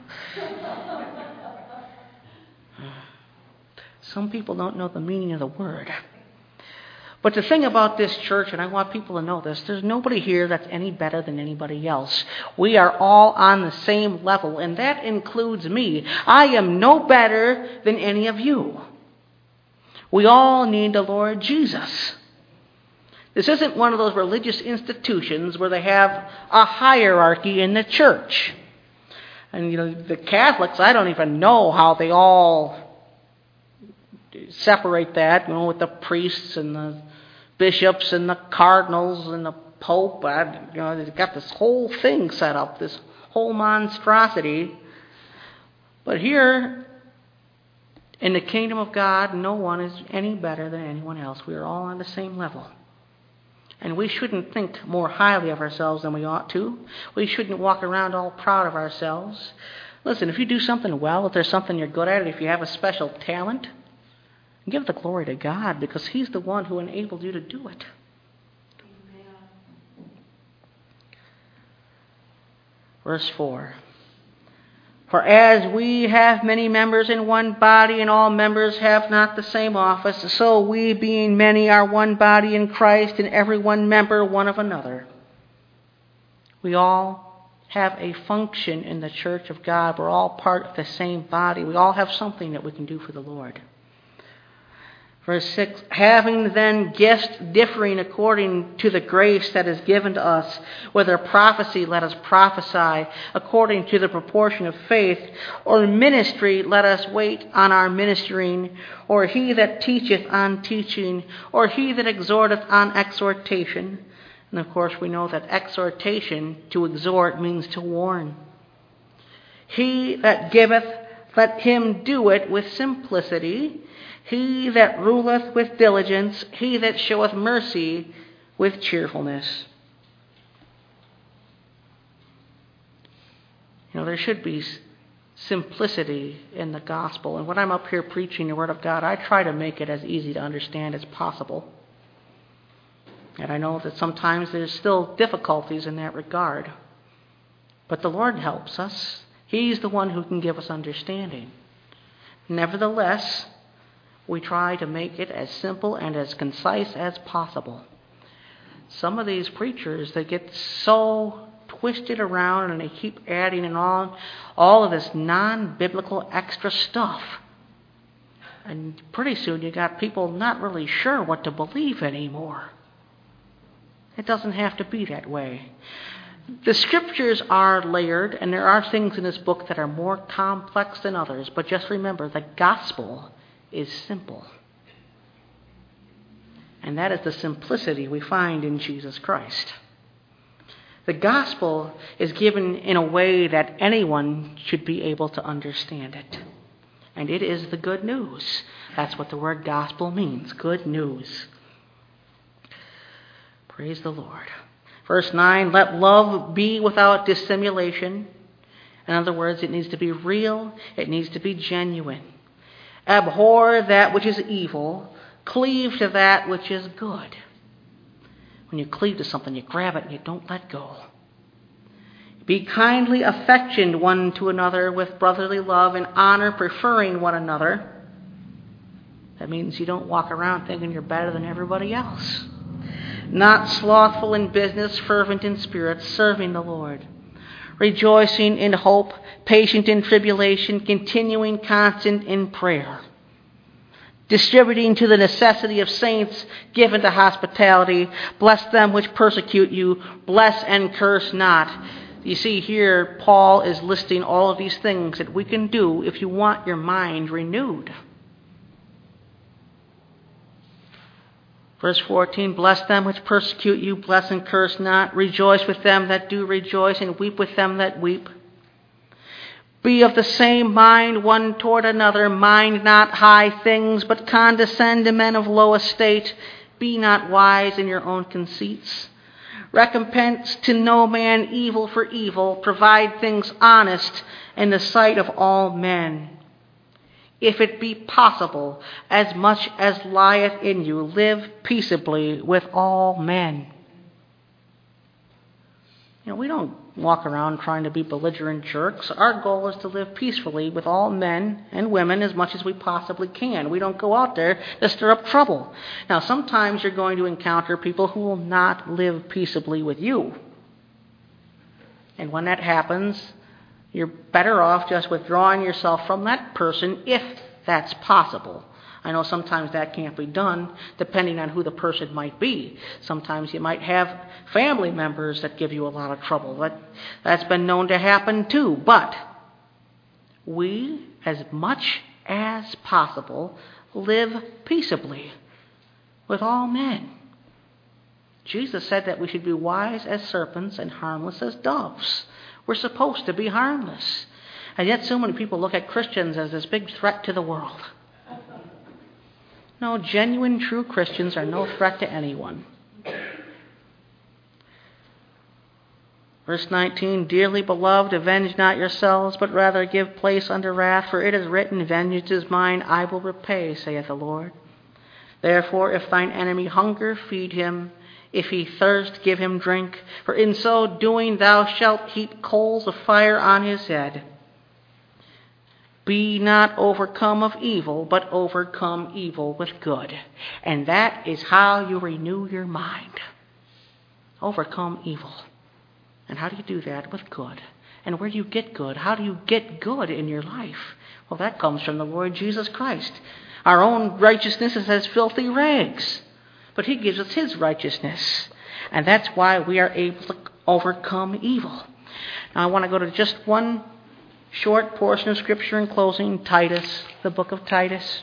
Some people don't know the meaning of the word. But the thing about this church, and I want people to know this, there's nobody here that's any better than anybody else. We are all on the same level, and that includes me. I am no better than any of you. We all need the Lord Jesus. This isn't one of those religious institutions where they have a hierarchy in the church. And, the Catholics, I don't even know how they all separate that, with the priests and the bishops and the cardinals and the Pope. They've got this whole thing set up, this whole monstrosity. But here, in the kingdom of God, no one is any better than anyone else. We are all on the same level. And we shouldn't think more highly of ourselves than we ought to. We shouldn't walk around all proud of ourselves. Listen, if you do something well, if there's something you're good at, if you have a special talent, give the glory to God, because He's the one who enabled you to do it. Amen. Verse 4. For as we have many members in one body, and all members have not the same office, so we, being many, are one body in Christ, and every one member one of another. We all have a function in the church of God. We're all part of the same body. We all have something that we can do for the Lord. Verse 6, having then gifts differing according to the grace that is given to us, whether prophecy, let us prophesy according to the proportion of faith, or ministry, let us wait on our ministering, or he that teacheth on teaching, or he that exhorteth on exhortation. And of course we know that exhortation, to exhort, means to warn. He that giveth, let him do it with simplicity. He that ruleth with diligence, he that showeth mercy with cheerfulness. There should be simplicity in the gospel. And when I'm up here preaching the Word of God, I try to make it as easy to understand as possible. And I know that sometimes there's still difficulties in that regard. But the Lord helps us. He's the one who can give us understanding. Nevertheless, we try to make it as simple and as concise as possible. Some of these preachers, they get so twisted around and they keep adding and on all of this non-biblical extra stuff. And pretty soon you got people not really sure what to believe anymore. It doesn't have to be that way. The scriptures are layered, and there are things in this book that are more complex than others. But just remember, the gospel is simple. And that is the simplicity we find in Jesus Christ. The gospel is given in a way that anyone should be able to understand it. And it is the good news. That's what the word gospel means, good news. Praise the Lord. Verse 9, let love be without dissimulation. In other words, it needs to be real. It needs to be genuine. Abhor that which is evil. Cleave to that which is good. When you cleave to something, you grab it and you don't let go. Be kindly affectioned one to another with brotherly love and honor, preferring one another. That means you don't walk around thinking you're better than everybody else. Not slothful in business, fervent in spirit, serving the Lord. Rejoicing in hope, patient in tribulation, continuing constant in prayer. Distributing to the necessity of saints, given to hospitality. Bless them which persecute you. Bless and curse not. You see here, Paul is listing all of these things that we can do if you want your mind renewed. Verse 14, bless them which persecute you, bless and curse not. Rejoice with them that do rejoice, and weep with them that weep. Be of the same mind one toward another. Mind not high things, but condescend to men of low estate. Be not wise in your own conceits. Recompense to no man evil for evil. Provide things honest in the sight of all men. If it be possible, as much as lieth in you, live peaceably with all men. We don't walk around trying to be belligerent jerks. Our goal is to live peacefully with all men and women as much as we possibly can. We don't go out there to stir up trouble. Now, sometimes you're going to encounter people who will not live peaceably with you. And when that happens, you're better off just withdrawing yourself from that person if that's possible. I know sometimes that can't be done depending on who the person might be. Sometimes you might have family members that give you a lot of trouble. That's been known to happen too. But we, as much as possible, live peaceably with all men. Jesus said that we should be wise as serpents and harmless as doves. We're supposed to be harmless. And yet so many people look at Christians as this big threat to the world. No, genuine, true Christians are no threat to anyone. Verse 19, dearly beloved, avenge not yourselves, but rather give place unto wrath, for it is written, vengeance is mine, I will repay, saith the Lord. Therefore, if thine enemy hunger, feed him. If he thirst, give him drink. For in so doing thou shalt heap coals of fire on his head. Be not overcome of evil, but overcome evil with good. And that is how you renew your mind. Overcome evil. And how do you do that? With good. And where do you get good? How do you get good in your life? Well, that comes from the Lord Jesus Christ. Our own righteousness is as filthy rags. But He gives us His righteousness. And that's why we are able to overcome evil. Now I want to go to just one short portion of Scripture in closing. Titus, the book of Titus.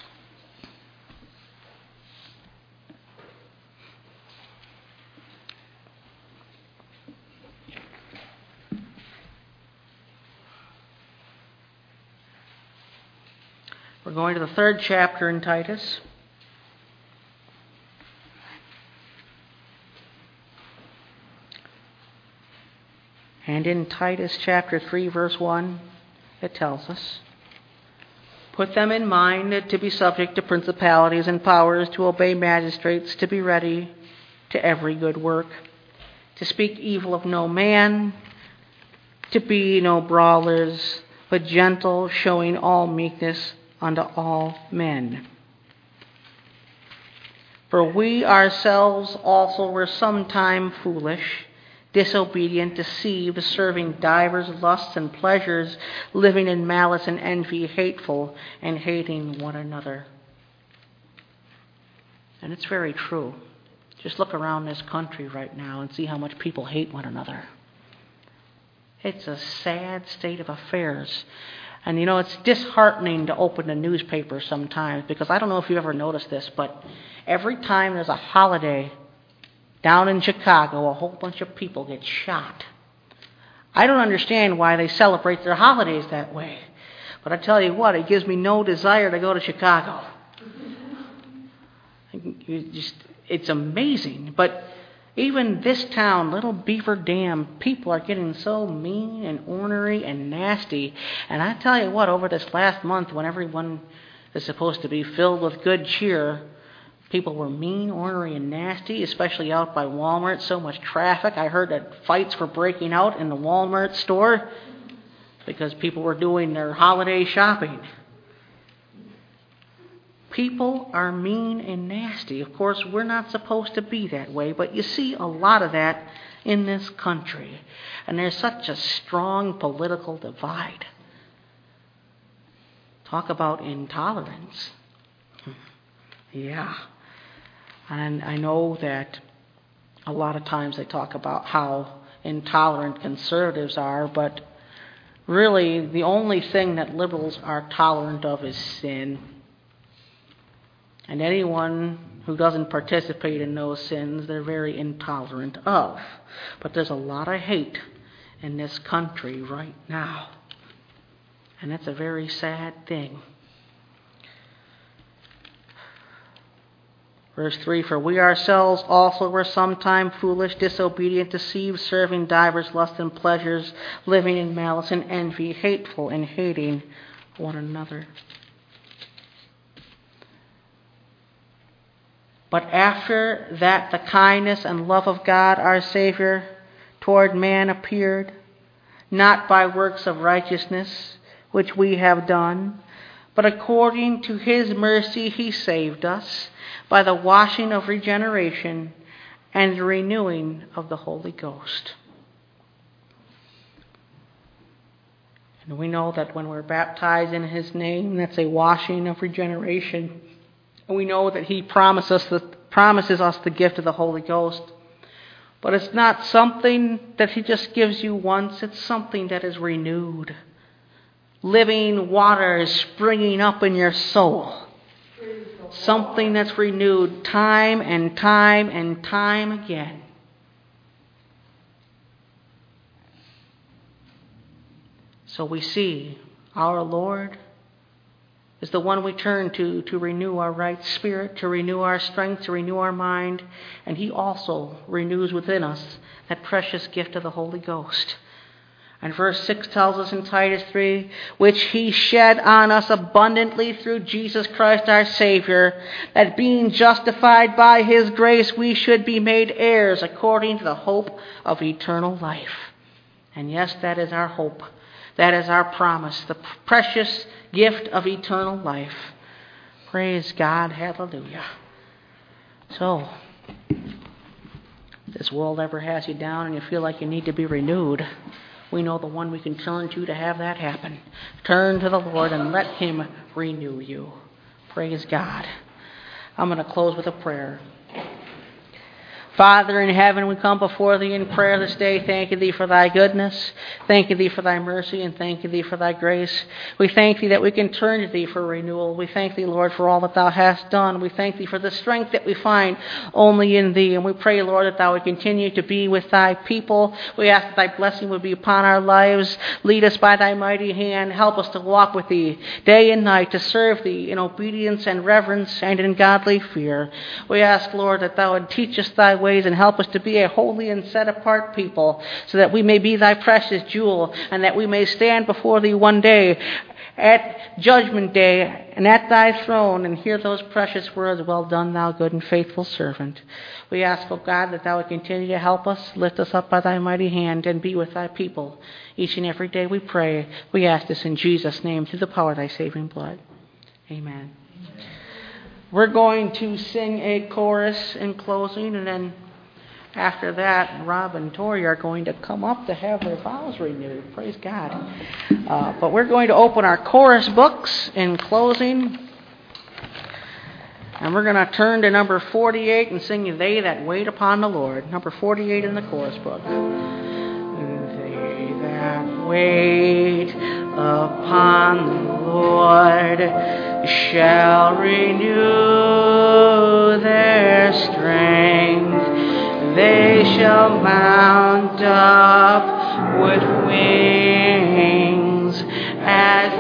We're going to the 3rd chapter in Titus. And in Titus chapter 3, verse 1, it tells us, "Put them in mind to be subject to principalities and powers, to obey magistrates, to be ready to every good work, to speak evil of no man, to be no brawlers, but gentle, showing all meekness unto all men. For we ourselves also were sometime foolish, disobedient, deceived, serving divers lusts and pleasures, living in malice and envy, hateful, and hating one another." And it's very true. Just look around this country right now and see how much people hate one another. It's a sad state of affairs. And you know, it's disheartening to open the newspaper sometimes, because I don't know if you've ever noticed this, but every time there's a holiday down in Chicago, a whole bunch of people get shot. I don't understand why they celebrate their holidays that way. But I tell you what, it gives me no desire to go to Chicago. It's amazing. But even this town, Little Beaver Dam, people are getting so mean and ornery and nasty. And I tell you what, over this last month, when everyone is supposed to be filled with good cheer, people were mean, ornery, and nasty, especially out by Walmart. So much traffic. I heard that fights were breaking out in the Walmart store because people were doing their holiday shopping. People are mean and nasty. Of course, we're not supposed to be that way, but you see a lot of that in this country. And there's such a strong political divide. Talk about intolerance. Yeah. And I know that a lot of times they talk about how intolerant conservatives are, but really the only thing that liberals are tolerant of is sin. And anyone who doesn't participate in those sins, they're very intolerant of. But there's a lot of hate in this country right now. And that's a very sad thing. Verse 3, "For we ourselves also were sometime foolish, disobedient, deceived, serving divers lusts and pleasures, living in malice and envy, hateful, and hating one another. But after that the kindness and love of God our Savior toward man appeared, not by works of righteousness which we have done, but according to His mercy He saved us by the washing of regeneration and the renewing of the Holy Ghost." And we know that when we're baptized in His name, that's a washing of regeneration. And we know that He promises us the gift of the Holy Ghost. But it's not something that He just gives you once. It's something that is renewed. Living water is springing up in your soul. Something that's renewed time and time and time again. So we see our Lord is the one we turn to renew our right spirit, to renew our strength, to renew our mind. And He also renews within us that precious gift of the Holy Ghost. And verse 6 tells us in Titus 3, "Which He shed on us abundantly through Jesus Christ our Savior, that being justified by His grace, we should be made heirs according to the hope of eternal life." And yes, that is our hope. That is our promise, the precious gift of eternal life. Praise God. Hallelujah. So, this world ever has you down and you feel like you need to be renewed, we know the one we can turn to have that happen. Turn to the Lord and let Him renew you. Praise God. I'm going to close with a prayer. Father in heaven, we come before Thee in prayer this day, thanking Thee for Thy goodness, thanking Thee for Thy mercy, and thanking Thee for Thy grace. We thank Thee that we can turn to Thee for renewal. We thank Thee, Lord, for all that Thou hast done. We thank Thee for the strength that we find only in Thee. And we pray, Lord, that Thou would continue to be with Thy people. We ask that Thy blessing would be upon our lives. Lead us by Thy mighty hand. Help us to walk with Thee day and night, to serve Thee in obedience and reverence and in godly fear. We ask, Lord, that Thou would teach us Thy ways and help us to be a holy and set-apart people, so that we may be Thy precious jewel, and that we may stand before Thee one day at Judgment Day and at Thy throne and hear those precious words, "Well done, thou good and faithful servant." We ask, O God, that Thou would continue to help us, lift us up by Thy mighty hand, and be with Thy people each and every day, we pray. We ask this in Jesus' name, through the power of Thy saving blood. Amen. We're going to sing a chorus in closing, and then after that, Rob and Tori are going to come up to have their vows renewed. Praise God. But we're going to open our chorus books in closing, and we're going to turn to number 48 and sing "They That Wait Upon the Lord." Number 48 in the chorus book. They that wait upon the Lord shall renew their strength. They shall mount up with wings as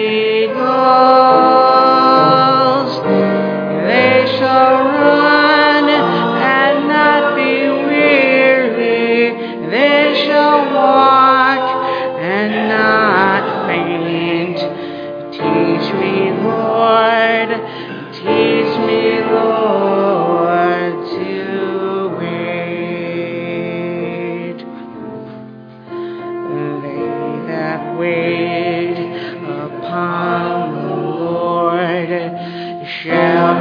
eagles. They shall run and not be weary. They shall walk and not faint. Teach me, Lord, teach me, Lord, to wait. They that wait upon the Lord shall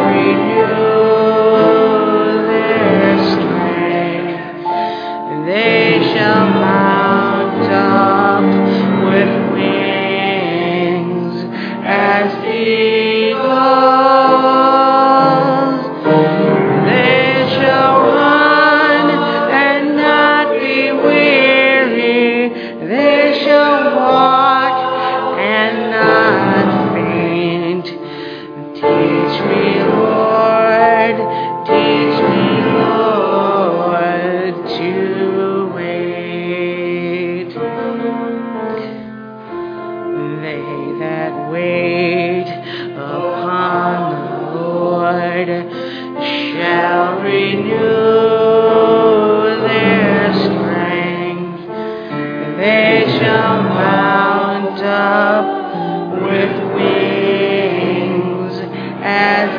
renew their strength. They shall mount up with wings as eagles. They shall run and not be weary. They shall walk and not faint. Teach me, Lord, teach me, Lord, to wait. They that wait upon the Lord shall renew their strength. They shall mount up with wings as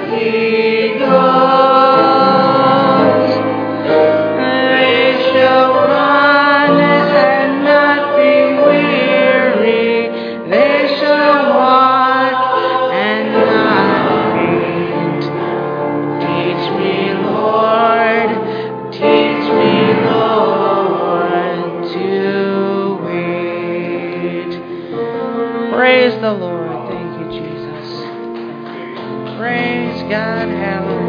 eagles. They shall run and not be weary. They shall walk and not faint. Teach me, Lord, teach me, Lord, to wait. Praise the Lord. Thank you, Jesus. Praise God. Hallelujah.